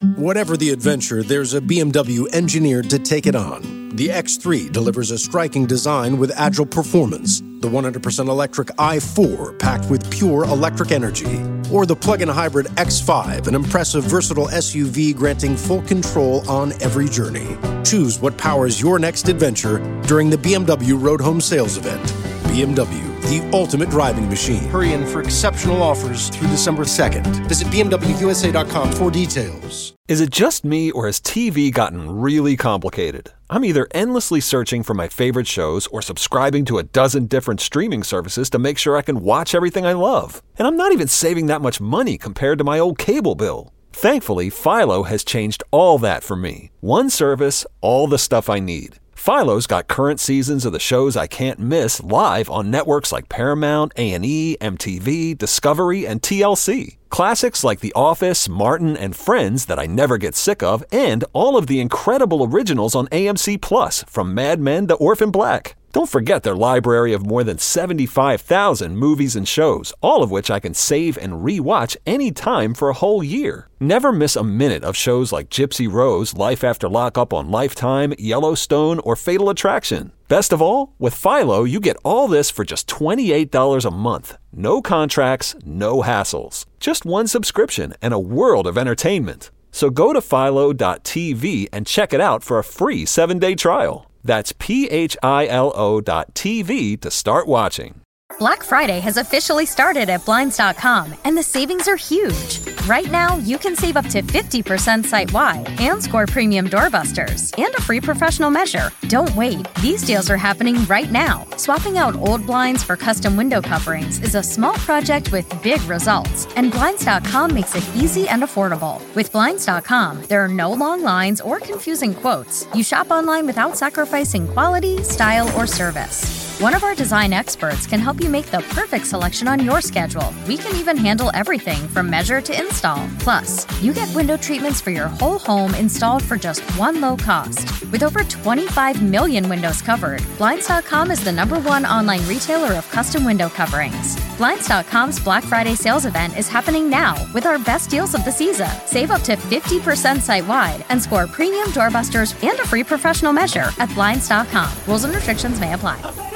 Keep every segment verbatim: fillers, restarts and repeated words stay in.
Whatever the adventure, there's a B M W engineered to take it on. The X three delivers a striking design with agile performance. The one hundred percent electric i four, packed with pure electric energy. Or the plug-in hybrid X five, an impressive, versatile S U V granting full control on every journey. Choose what powers your next adventure during the B M W Road Home Sales Event. B M W, the ultimate driving machine. Hurry in for exceptional offers through December second. Visit B M W U S A dot com for details. Is it just me, or has T V gotten really complicated? I'm either endlessly searching for my favorite shows or subscribing to a dozen different streaming services to make sure I can watch everything I love. And I'm not even saving that much money compared to my old cable bill. Thankfully, Philo has changed all that for me. One service, all the stuff I need. Philo's got current seasons of the shows I can't miss live on networks like Paramount, A and E, M T V, Discovery, and T L C. Classics like The Office, Martin, and Friends that I never get sick of, and all of the incredible originals on A M C Plus, from Mad Men to Orphan Black. Don't forget their library of more than seventy-five thousand movies and shows, all of which I can save and re-watch anytime for a whole year. Never miss a minute of shows like Gypsy Rose, Life After Lockup on Lifetime, Yellowstone, or Fatal Attraction. Best of all, with Philo, you get all this for just twenty-eight dollars a month. No contracts, no hassles. Just one subscription and a world of entertainment. So go to philo dot t v and check it out for a free seven-day trial. That's P H I L O dot T V to start watching. Black Friday has officially started at Blinds dot com, and the savings are huge. Right now, you can save up to fifty percent site-wide and score premium doorbusters and a free professional measure. Don't wait. These deals are happening right now. Swapping out old blinds for custom window coverings is a small project with big results, and Blinds dot com makes it easy and affordable. With Blinds dot com, there are no long lines or confusing quotes. You shop online without sacrificing quality, style, or service. One of our design experts can help you make the perfect selection on your schedule. We can even handle everything from measure to install. Plus, you get window treatments for your whole home installed for just one low cost. With over twenty-five million windows covered, Blinds dot com is the number one online retailer of custom window coverings. Blinds dot com's Black Friday sales event is happening now with our best deals of the season. Save up to fifty percent site-wide and score premium doorbusters and a free professional measure at Blinds dot com. Rules and restrictions may apply.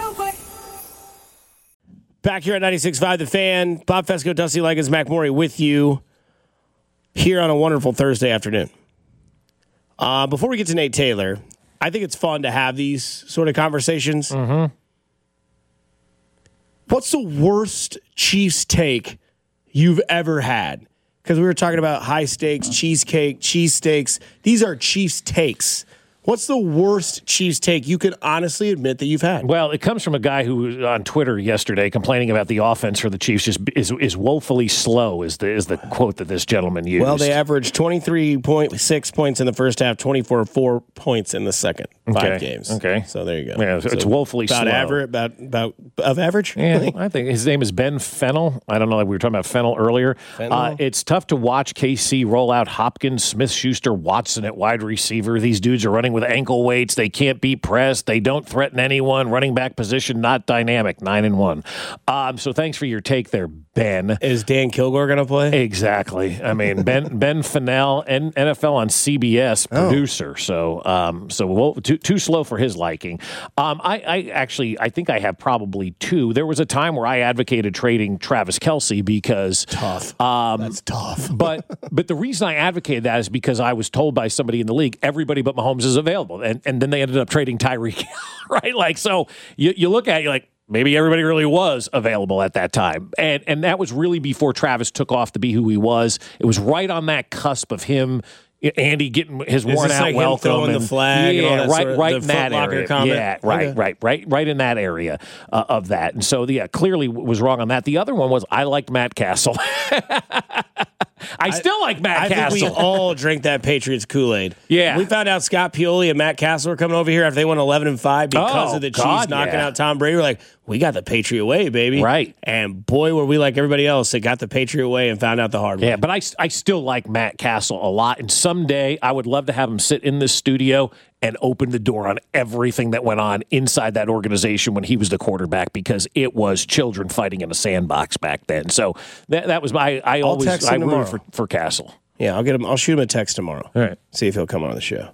Back here at ninety-six point five The Fan, Bob Fesco, Dusty Leggins, Mac Morey with you here on a wonderful Thursday afternoon. Uh, before we get to Nate Taylor, I think it's fun to have these sort of conversations. Mm-hmm. What's the worst Chiefs take you've ever had? Because we were talking about high stakes, cheesecake, cheesesteaks. These are Chiefs takes. What's the worst Chiefs take you can honestly admit that you've had? Well, it comes from a guy who was on Twitter yesterday complaining about the offense for the Chiefs just is is woefully slow is the is the quote that this gentleman used. Well, they averaged twenty-three point six points in the first half, twenty-four point four points in the second. Five okay. games. Okay. So there you go. Yeah, so so it's woefully about slow. Average, about about of average? Yeah, I think his name is Ben Fennell. I don't know. Like we were talking about Fennell earlier. Fennell? Uh, it's tough to watch K C roll out Hopkins, Smith-Schuster, Watson at wide receiver. These dudes are running with ankle weights. They can't beat press. They don't threaten anyone. Running back position, not dynamic. Nine and one. Um, so thanks for your take there, Ben. Is Dan Kilgore going to play? Exactly. I mean, Ben Ben Fennell, N F L on C B S producer. Oh. So um, so we'll, too, too slow for his liking. Um, I, I actually, I think I have probably two. There was a time where I advocated trading Travis Kelce because tough. Um, That's tough. but but the reason I advocated that is because I was told by somebody in the league everybody but Mahomes is available, and and then they ended up trading Tyreek, right? Like so, you you look at it, you're like, maybe everybody really was available at that time. And and that was really before Travis took off to be who he was. It was right on that cusp of him, Andy getting his worn out like welcome. Throwing and, the flag. Yeah, and all that right, sort of, right the in that area. Comment. Yeah, right, okay. right, right, right in that area uh, of that. And so, yeah, clearly was wrong on that. The other one was I liked Matt Castle. I still like Matt I Castle. I think we all drink that Patriots Kool-Aid. Yeah. We found out Scott Pioli and Matt Castle were coming over here after they went eleven and five because oh, of the Chiefs God, knocking yeah. out Tom Brady. We're like, we got the Patriot way, baby. Right. And boy, were we like everybody else that got the Patriot way and found out the hard way. Yeah, but I, I still like Matt Castle a lot. And someday I would love to have him sit in this studio and open the door on everything that went on inside that organization when he was the quarterback, because it was children fighting in a sandbox back then. So that that was my I I'll always text I him rooted tomorrow. for, for Castle. Yeah, I'll get him. I'll shoot him a text tomorrow. All right. See if he'll come on the show.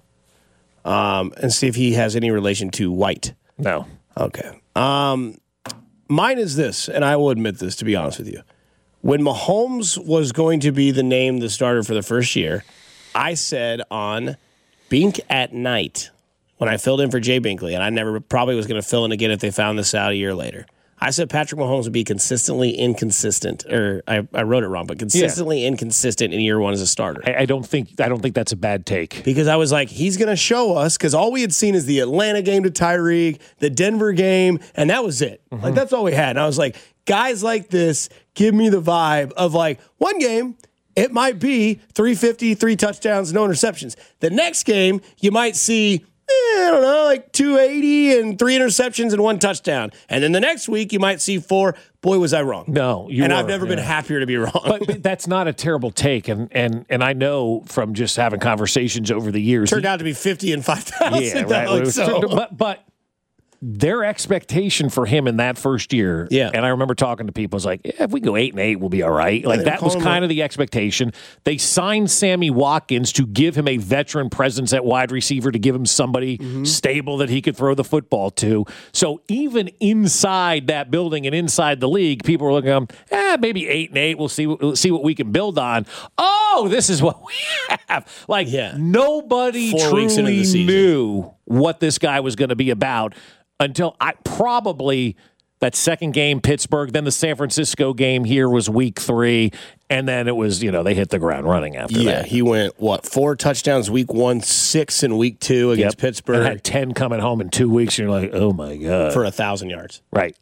Um, and see if he has any relation to White. No. Okay. Um, mine is this, and I will admit this, to be honest with you. When Mahomes was going to be the name the starter for the first year, I said on Bink at Night, when I filled in for Jay Binkley, and I never probably was going to fill in again if they found this out a year later. I said Patrick Mahomes would be consistently inconsistent, or I, I wrote it wrong, but consistently yeah. inconsistent in year one as a starter. I, I don't think I don't think that's a bad take, because I was like, he's going to show us, because all we had seen is the Atlanta game to Tyreek, the Denver game, and that was it. Mm-hmm. Like that's all we had. And I was like, guys like this give me the vibe of like one game. It might be three fifty, three touchdowns, no interceptions. The next game, you might see. I don't know, like two eighty and three interceptions and one touchdown. And then the next week, you might see four. Boy, was I wrong. No, you And were, I've never yeah. been happier to be wrong. But, but that's not a terrible take. And and and I know from just having conversations over the years. Turned out to be fifty and five thousand. Yeah, right. Like, so. But, but their expectation for him in that first year, yeah. and I remember talking to people, I was like, yeah, if we go eight and eight, we'll be all right. Like, yeah, that was kind of the expectation. They signed Sammy Watkins to give him a veteran presence at wide receiver, to give him somebody mm-hmm. stable that he could throw the football to. So even inside that building and inside the league, people were looking at him, eh, maybe eight and eight, we'll see, we'll see what we can build on. Oh, this is what we have. Like, yeah. nobody Four truly knew what this guy was going to be about. Until I probably that second game, Pittsburgh, then the San Francisco game here was week three, and then it was, you know, they hit the ground running after yeah, that. Yeah, he went, what, four touchdowns week one, six in week two against yep. Pittsburgh. And had ten coming home in two weeks, and you're like, oh, my God. For a thousand yards. Right.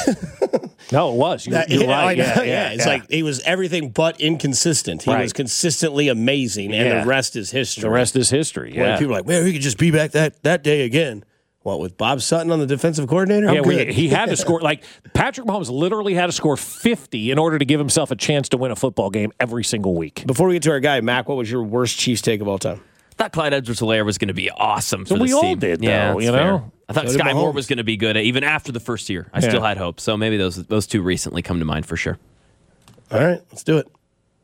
No, it was. You, that, you're yeah, right. Yeah, yeah, yeah, it's yeah. like he was everything but inconsistent. He right. was consistently amazing, and yeah. the rest is history. The rest is history, yeah. When people are like, man, we could just be back that, that day again. What, with Bob Sutton on the defensive coordinator? I'm yeah, good. We, he had to score. Like, Patrick Mahomes literally had to score fifty in order to give himself a chance to win a football game every single week. Before we get to our guy, Mac, what was your worst Chiefs take of all time? I thought Clyde Edwards-Helaire was going to be awesome for so this we all team. did, though, yeah, you know? Fair. I thought so Sky Moore was going to be good, even after the first year. I yeah. still had hope. So maybe those those two recently come to mind for sure. All right, let's do it.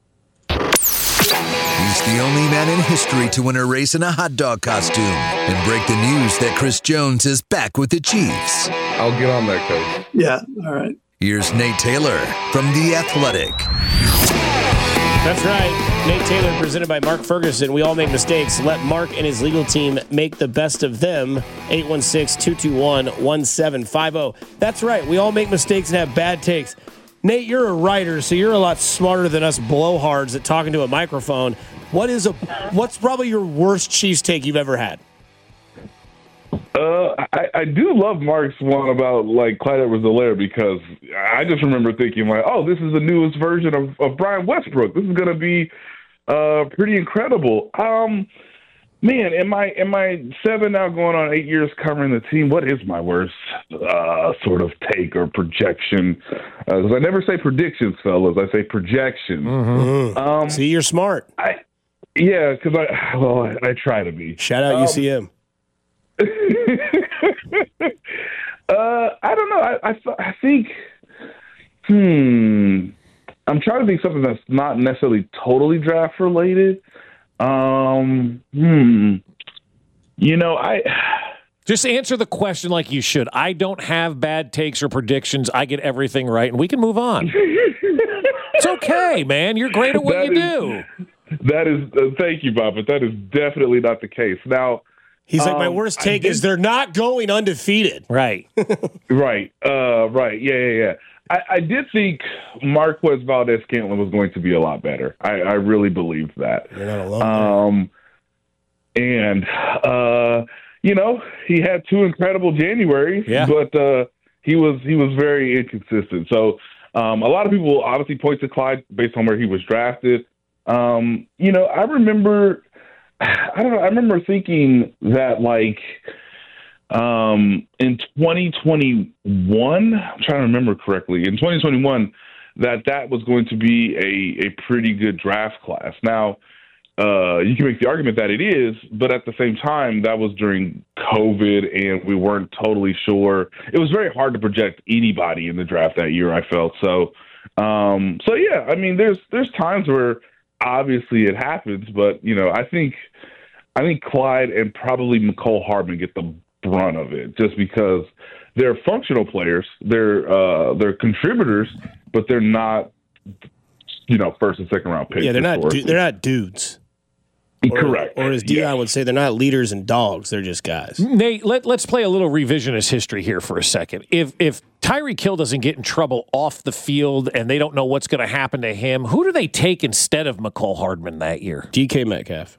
He's the only man in history to win a race in a hot dog costume and break the news that Chris Jones is back with the Chiefs. I'll get on that, coach. Yeah, all right. Here's Nate Taylor from The Athletic. That's right. Nate Taylor, presented by Mark Ferguson. We all make mistakes. Let Mark and his legal team make the best of them. eight one six, two two one, one seven five zero. That's right. We all make mistakes and have bad takes. Nate, you're a writer, so you're a lot smarter than us blowhards at talking to a microphone. What is a what's probably your worst Chiefs take you've ever had? Uh, I, I do love Mark's one about like Clyde Edwards-Helaire, because I just remember thinking like, oh, this is the newest version of, of Brian Westbrook. This is going to be uh, pretty incredible. Um, man, in my in my seven now going on eight years covering the team, what is my worst uh, sort of take or projection? Because uh, I never say predictions, fellas. I say projections. Mm-hmm. Um, See, you're smart. I yeah, because I well, I, I try to be. Shout out um, U C M. uh, I don't know. I, I I think. Hmm. I'm trying to think something that's not necessarily totally draft related. Um. Hmm. You know, I. Just answer the question like you should. I don't have bad takes or predictions. I get everything right, and we can move on. It's okay, man. You're great at what that you is, do. That is. Uh, thank you, Bob. But that is definitely not the case. Now. He's like, um, my worst take is they're not going undefeated. Right. right. Uh, right. Yeah, yeah, yeah. I, I did think Marquez Valdez-Scantling was going to be a lot better. I, I really believed that. You're not alone. Um, and, uh, you know, he had two incredible Januaries, yeah. but uh, he was he was very inconsistent. So um, a lot of people obviously point to Clyde based on where he was drafted. Um, you know, I remember – I don't know. I remember thinking that, like, um, in twenty twenty-one, I'm trying to remember correctly, in twenty twenty-one, that that was going to be a, a pretty good draft class. Now, uh, you can make the argument that it is, but at the same time, that was during COVID, and we weren't totally sure. It was very hard to project anybody in the draft that year, I felt. So, um, so yeah, I mean, there's there's times where obviously it happens, but you know, I think I think Clyde and probably McCole Hardman get the brunt of it, just because they're functional players, they're uh, they're contributors, but they're not, you know, first and second round picks. Yeah, they're not du- they're not dudes. Or, Correct. Or as Dion yeah. would say, they're not leaders and dogs. They're just guys. Nate, let, let's play a little revisionist history here for a second. If if Tyreek Hill doesn't get in trouble off the field and they don't know what's going to happen to him, who do they take instead of McCole Hardman that year? D K Metcalf.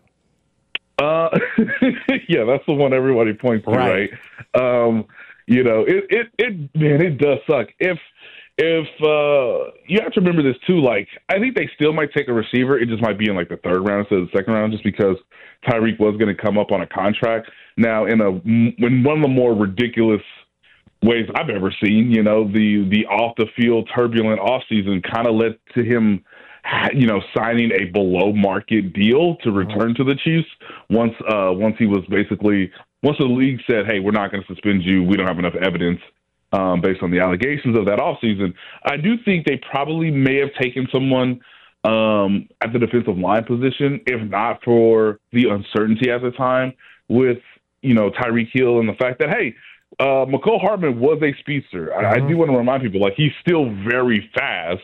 Uh, yeah, that's the one everybody points to, right? right? Um, you know, it, it, it, man, it does suck. If, if, uh, you have to remember this too, like, I think they still might take a receiver. It just might be in like the third round instead of the second round, just because Tyreek was going to come up on a contract. Now, in a, in one of the more ridiculous ways I've ever seen, you know, the, the off the field turbulent offseason kind of led to him, you know, signing a below market deal to return to the Chiefs once uh, once he was basically once the league said, hey, we're not going to suspend you. We don't have enough evidence um, based on the allegations of that offseason. I do think they probably may have taken someone um, at the defensive line position, if not for the uncertainty at the time with, you know, Tyreek Hill and the fact that, hey, uh, McCole Hardman was a speedster. Mm-hmm. I, I do want to remind people, like, he's still very fast.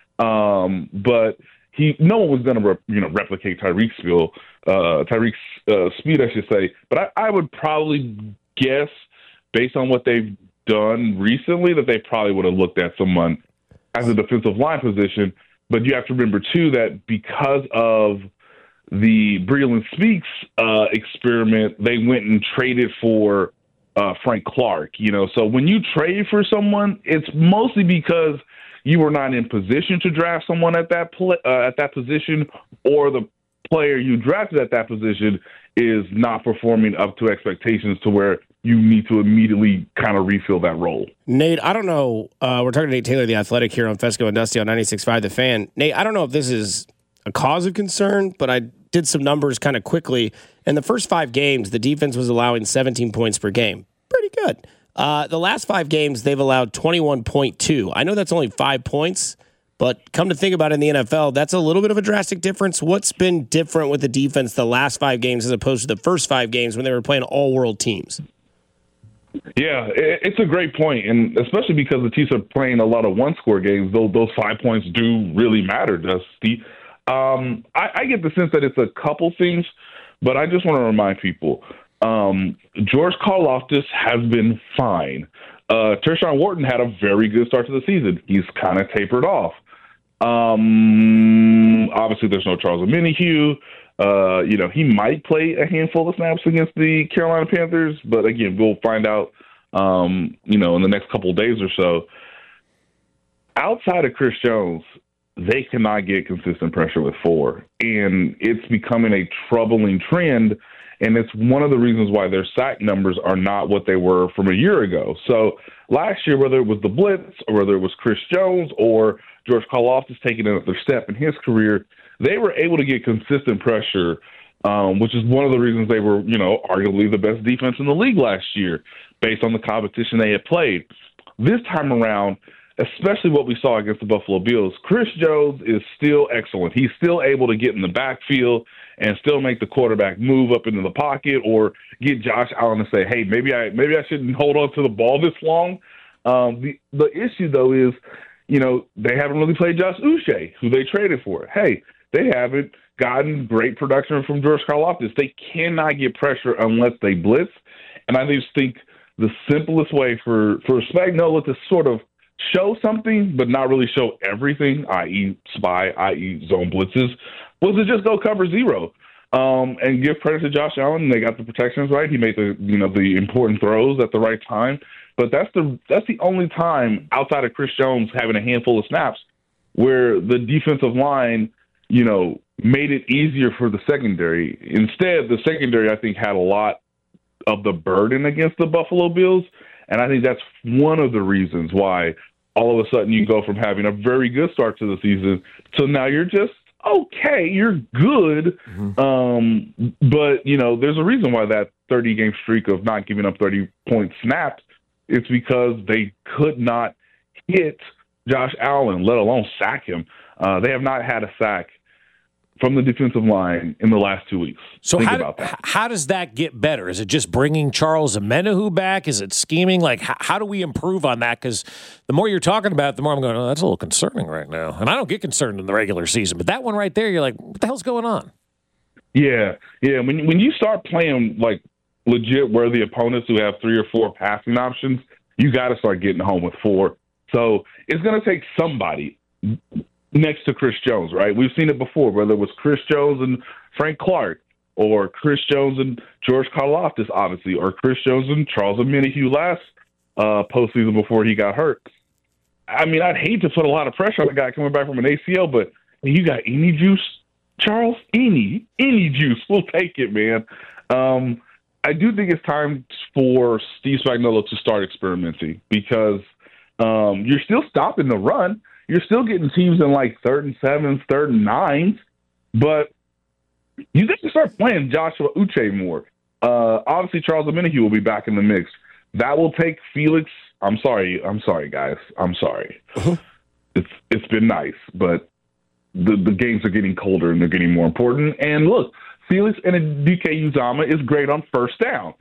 Um, but he, no one was going to, re- you know, replicate Tyreek's skill, uh, Tyreek's uh, speed, I should say. But I, I would probably guess, based on what they've done recently, that they probably would have looked at someone as a defensive line position. But you have to remember too that because of the Breeland Speaks uh, experiment, they went and traded for uh, Frank Clark. You know, so when you trade for someone, it's mostly because you were not in position to draft someone at that pl- uh, at that position, or the player you drafted at that position is not performing up to expectations to where you need to immediately kind of refill that role. Nate, I don't know. Uh, we're talking to Nate Taylor, the Athletic, here on Fesco and Dusty on ninety-six point five The Fan. Nate, I don't know if this is a cause of concern, but I did some numbers kind of quickly. In the first five games, the defense was allowing seventeen points per game. Pretty good. Uh, the last five games, they've allowed twenty-one point two. I know that's only five points, but come to think about it in the N F L, that's a little bit of a drastic difference. What's been different with the defense the last five games as opposed to the first five games when they were playing all-world teams? Yeah, it's a great point, and especially because the Chiefs are playing a lot of one-score games, those, those five points do really matter, Dusty. Um, I, I get the sense that it's a couple things, but I just want to remind people, Um, George Karlaftis has been fine. Uh, Tershawn Wharton had a very good start to the season. He's kind of tapered off. Um, obviously, there's no Charles Omenihu. Uh, you know, he might play a handful of snaps against the Carolina Panthers, but again, we'll find out, um, you know, in the next couple of days or so. Outside of Chris Jones, they cannot get consistent pressure with four, and it's becoming a troubling trend. And it's one of the reasons why their sack numbers are not what they were from a year ago. So last year, whether it was the blitz or whether it was Chris Jones or George Karlaftis taking another step in his career, they were able to get consistent pressure, um, which is one of the reasons they were, you know, arguably the best defense in the league last year based on the competition they had played. This time around, especially what we saw against the Buffalo Bills, Chris Jones is still excellent. He's still able to get in the backfield and still make the quarterback move up into the pocket or get Josh Allen to say, hey, maybe I maybe I shouldn't hold on to the ball this long. Um, the, the issue, though, is, you know, they haven't really played Josh Uche, who they traded for. Hey, they haven't gotten great production from George Karlaftis. They cannot get pressure unless they blitz. And I just think the simplest way for, for Spagnuolo to sort of show something but not really show everything, that is spy, that is zone blitzes, was to just go cover zero um, and give credit to Josh Allen. They got the protections right. He made the you know the important throws at the right time. But that's the that's the only time outside of Chris Jones having a handful of snaps where the defensive line, you know, made it easier for the secondary. Instead, the secondary, I think, had a lot of the burden against the Buffalo Bills. And I think that's one of the reasons why all of a sudden you go from having a very good start to the season to now you're just okay, you're good. Mm-hmm. Um, but, you know, there's a reason why that thirty-game streak of not giving up thirty-point snaps, it's because they could not hit Josh Allen, let alone sack him. Uh, they have not had a sack from the defensive line in the last two weeks. So Think how, about that. how does that get better? Is it just bringing Charles Omenihu back? Is it scheming? Like, how, how do we improve on that? Because the more you're talking about it, the more I'm going, oh, that's a little concerning right now. And I don't get concerned in the regular season, but that one right there, you're like, what the hell's going on? Yeah, yeah. When when you start playing like legit worthy opponents who have three or four passing options, you got to start getting home with four. So it's going to take somebody next to Chris Jones, right? We've seen it before, whether it was Chris Jones and Frank Clark, or Chris Jones and George Karlaftis, obviously, or Chris Jones and Charles Omenihu last uh, postseason before he got hurt. I mean, I'd hate to put a lot of pressure on a guy coming back from an A C L, but you got any juice, Charles? Any, any juice. We'll take it, man. Um, I do think it's time for Steve Spagnuolo to start experimenting because um, you're still stopping the run. You're still getting teams in like third and sevens, third and nines, but you got to start playing Joshua Uche more. Uh, obviously, Charles Omenihu will be back in the mix. That will take Felix. I'm sorry. I'm sorry, guys. I'm sorry. Uh-huh. It's it's been nice, but the the games are getting colder and they're getting more important. And look, Felix and D K Uzama is great on first down.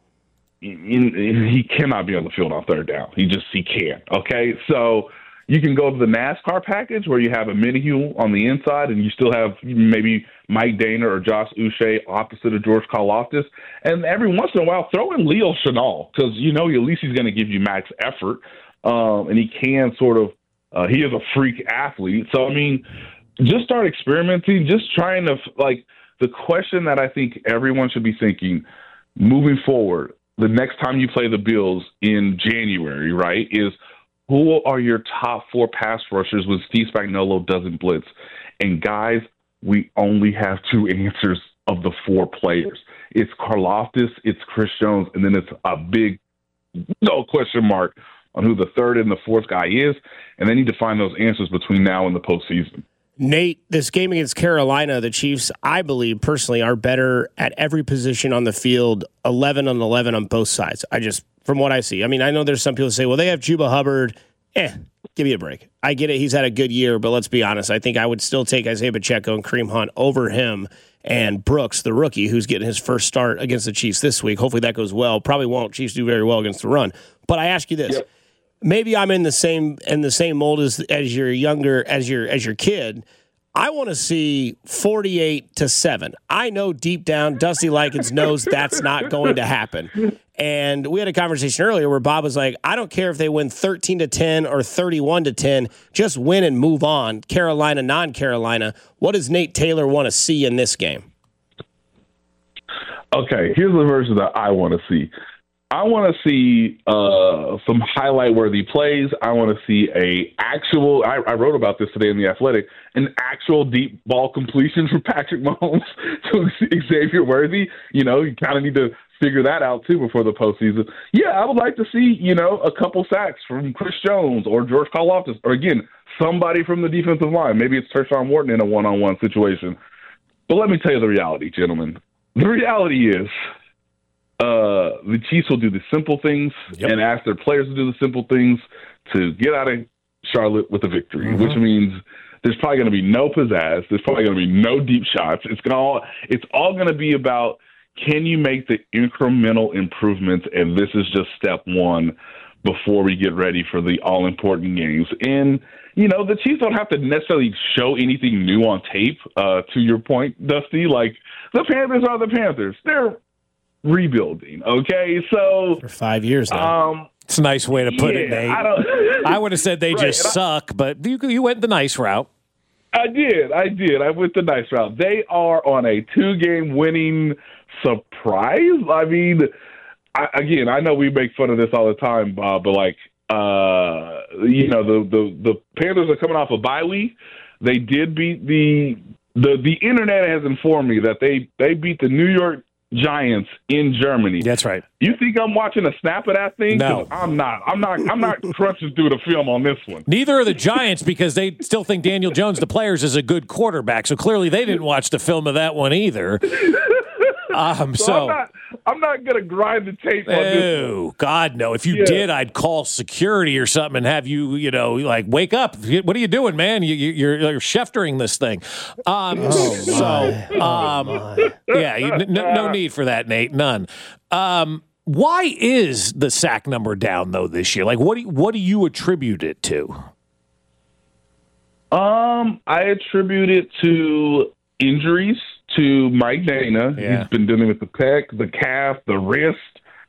He cannot be on the field on third down. He just he can't. Okay, so. You can go to the NASCAR package where you have Omenihu on the inside and you still have maybe Mike Dana or Josh Uche opposite of George Karlaftis. And every once in a while, throw in Leo Chenal because you know at least he's going to give you max effort. Um, and he can sort of uh, – he is a freak athlete. So, I mean, just start experimenting, just trying to – like the question that I think everyone should be thinking moving forward, the next time you play the Bills in January, right, is – who are your top four pass rushers when Steve Spagnuolo doesn't blitz? And, guys, we only have two answers of the four players. It's Karlaftis, it's Chris Jones, and then it's a big no question mark on who the third and the fourth guy is. And they need to find those answers between now and the postseason. Nate, this game against Carolina, the Chiefs, I believe personally, are better at every position on the field, eleven on eleven on both sides. I just, from what I see. I mean, I know there's some people who say, well, they have Chuba Hubbard. Eh, give me a break. I get it. He's had a good year, but let's be honest. I think I would still take Isaiah Pacheco and Kareem Hunt over him and Brooks, the rookie, who's getting his first start against the Chiefs this week. Hopefully that goes well. Probably won't. Chiefs do very well against the run. But I ask you this. Yep. Maybe I'm in the same in the same mold as as your younger as your as your kid. I want to see forty-eight to seven. I know deep down Dusty Likens knows that's not going to happen. And we had a conversation earlier where Bob was like, I don't care if they win thirteen to ten or thirty-one to ten, just win and move on. Carolina, non-Carolina. What does Nate Taylor want to see in this game? Okay, here's the version that I want to see. I want to see uh, some highlight-worthy plays. I want to see a actual. I, I wrote about this today in the Athletic. An actual deep ball completion from Patrick Mahomes to Xavier Worthy. You know, you kind of need to figure that out too before the postseason. Yeah, I would like to see you know a couple sacks from Chris Jones or George Karlaftis, or again somebody from the defensive line. Maybe it's Tershawn Wharton in a one-on-one situation. But let me tell you the reality, gentlemen. The reality is. Uh, the Chiefs will do the simple things yep. and ask their players to do the simple things to get out of Charlotte with a victory, mm-hmm. which means there's probably going to be no pizzazz. There's probably going to be no deep shots. It's going to all, it's all going to be about can you make the incremental improvements, and this is just step one before we get ready for the all-important games. And, you know, the Chiefs don't have to necessarily show anything new on tape, uh, to your point, Dusty. Like, the Panthers are the Panthers. They're rebuilding, okay? So for five years now. Um, it's a nice way to put yeah, it, Nate. I, don't, I would have said they right, just suck, I, but you you went the nice route. I did, I did. I went the nice route. They are on a two-game winning surprise. I mean, I, again, I know we make fun of this all the time, Bob, but like, uh, you know, the, the the Panthers are coming off a bye week. They did beat the the the internet has informed me that they they beat the New York Giants in Germany. That's right. You think I'm watching a snap of that thing? No, I'm not. I'm not. I'm not crunching through the film on this one. Neither are the Giants because they still think Daniel Jones, the players, is a good quarterback. So clearly they didn't watch the film of that one either. Um, so, so I'm not, I'm not gonna grind the tape on this. Oh, God, no. If you Yeah. did, I'd call security or something and have you, you know, like, wake up. What are you doing, man? You, you, you're, you're Scheftering this thing. Um, Oh, so, um, yeah, you, n- no need for that, Nate. None. Um, why is the sack number down, though, this year? Like, what do you, what do you attribute it to? Um, I attribute it to injuries to Mike Dana. Yeah. He's been dealing with the pec, the calf, the wrist.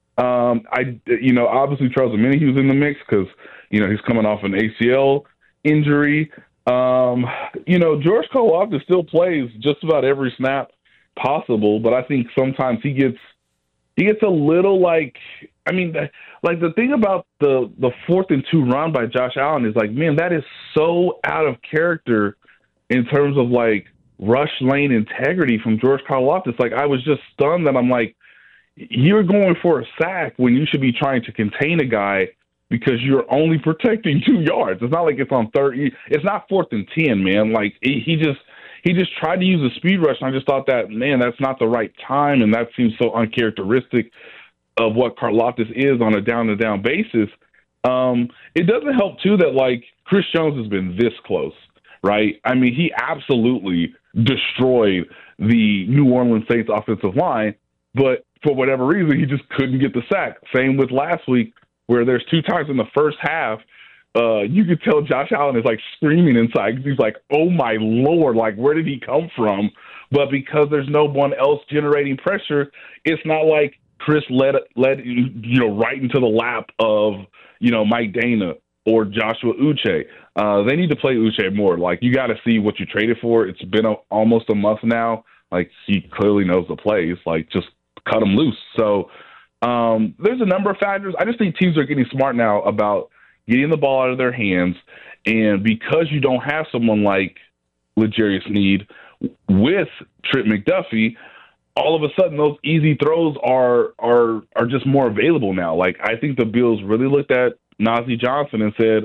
Um, I, you know, obviously Charles Omenihu's in the mix because, you know, he's coming off an A C L injury. Um, you know, George Karlaftis still plays just about every snap possible, but I think sometimes he gets he gets a little like, I mean, like the thing about the the fourth and two run by Josh Allen is like, man, that is so out of character in terms of like rush lane integrity from George Karlaftis. Like, I was just stunned that I'm like, you're going for a sack when you should be trying to contain a guy because you're only protecting two yards. It's not like it's on third. It's not fourth and ten, man. Like he, he just he just tried to use a speed rush, and I just thought that, man, that's not the right time, and that seems so uncharacteristic of what Karlaftis is on a down-to-down basis. Um, it doesn't help, too, that, like, Chris Jones has been this close, right? I mean, he absolutely destroyed the New Orleans Saints offensive line, but for whatever reason, he just couldn't get the sack. Same with last week, where there's two times in the first half, uh, you could tell Josh Allen is, like, screaming inside because he's like, oh, my Lord, like, where did he come from? But because there's no one else generating pressure, it's not like Chris led, led you know, right into the lap of, you know, Mike Dana or Joshua Uche. Uh, they need to play Uche more. Like, you got to see what you traded for. It's been a, almost a month now. Like, he clearly knows the plays. Like, just cut him loose. So um, there's a number of factors. I just think teams are getting smart now about getting the ball out of their hands. And because you don't have someone like L'Jarius Sneed with Trent McDuffie, all of a sudden those easy throws are are are just more available now. Like, I think the Bills really looked at Najee Johnson and said,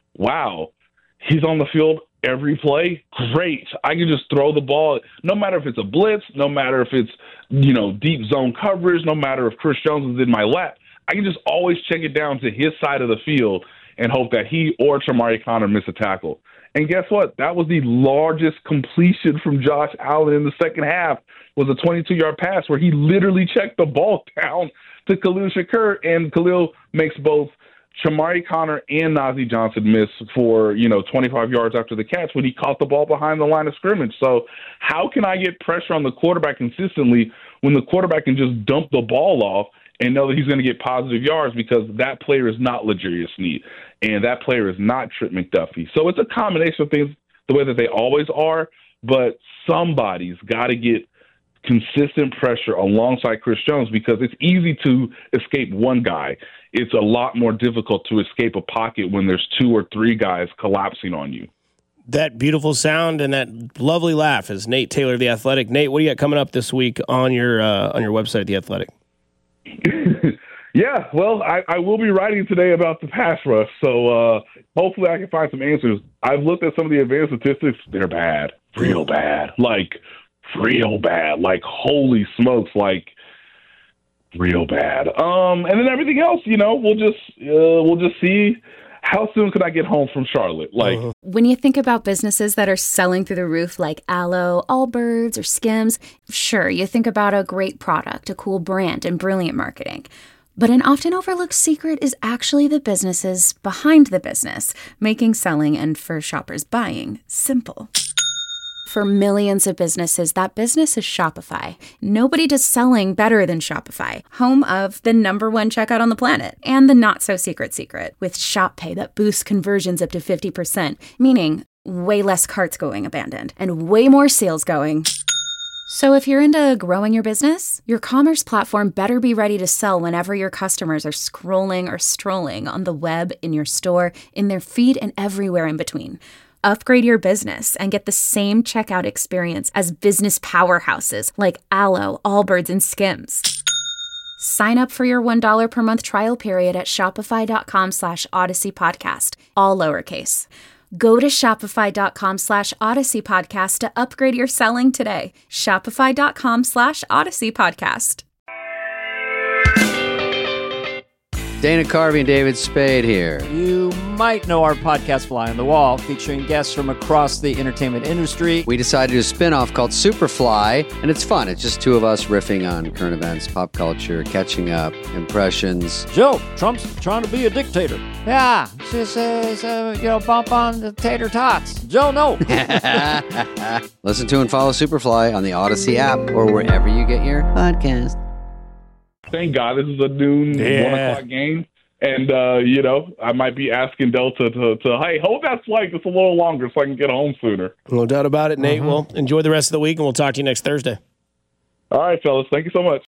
wow, he's on the field every play. Great. I can just throw the ball, no matter if it's a blitz, no matter if it's, you know, deep zone coverage, no matter if Chris Jones is in my lap. I can just always check it down to his side of the field and hope that he or Chamari Conner miss a tackle. And guess what? That was the largest completion from Josh Allen in the second half, was a twenty-two-yard pass where he literally checked the ball down to Khalil Shakur, and Khalil makes both Chamari Conner and Najee Johnson miss for, you know, twenty-five yards after the catch when he caught the ball behind the line of scrimmage. So how can I get pressure on the quarterback consistently when the quarterback can just dump the ball off and know that he's going to get positive yards, because that player is not L'Jarius Sneed, and that player is not Trent McDuffie. So it's a combination of things the way that they always are, but somebody's got to get consistent pressure alongside Chris Jones, because it's easy to escape one guy. It's a lot more difficult to escape a pocket when there's two or three guys collapsing on you. That beautiful sound and that lovely laugh is Nate Taylor, The Athletic. Nate, what do you got coming up this week on your uh, on your website, The Athletic? Yeah, well, I, I will be writing today about the pass rush, so uh, hopefully I can find some answers. I've looked at some of the advanced statistics. They're bad, real bad, like real bad, like holy smokes, like real bad. Um, and then everything else, you know, we'll just uh, we'll just see. How soon could I get home from Charlotte? Like, uh-huh. When you think about businesses that are selling through the roof, like Aloe, Allbirds, or Skims, sure, you think about a great product, a cool brand, and brilliant marketing. But an often overlooked secret is actually the businesses behind the business, making selling and, for shoppers, buying simple. For millions of businesses, that business is Shopify. Nobody does selling better than Shopify, home of the number one checkout on the planet, and the not-so-secret secret, with Shop Pay that boosts conversions up to fifty percent, meaning way less carts going abandoned, and way more sales going. So if you're into growing your business, your commerce platform better be ready to sell whenever your customers are scrolling or strolling on the web, in your store, in their feed, and everywhere in between. Upgrade your business and get the same checkout experience as business powerhouses like Aloe, Allbirds, and Skims. Sign up for your one dollar per month trial period at shopify.com slash Odyssey Podcast, all lowercase. Go to shopify.com slash Odyssey Podcast to upgrade your selling today. Shopify.com slash Odyssey Podcast. Dana Carvey and David Spade here. You might know our podcast Fly on the Wall, featuring guests from across the entertainment industry. We decided to do a spin-off called Superfly, and it's fun. It's just two of us riffing on current events, pop culture, catching up, impressions. Joe, Trump's trying to be a dictator. Yeah, just, uh, so, you know, bump on the tater tots. Joe, no. Listen to and follow Superfly on the Odyssey app or wherever you get your podcast. Thank God this is a noon, Yeah. one o'clock game. And, uh, you know, I might be asking Delta to, to, hey, hold that flight just a little longer so I can get home sooner. No doubt about it, Nate. Mm-hmm. Well, enjoy the rest of the week, and we'll talk to you next Thursday. All right, fellas. Thank you so much.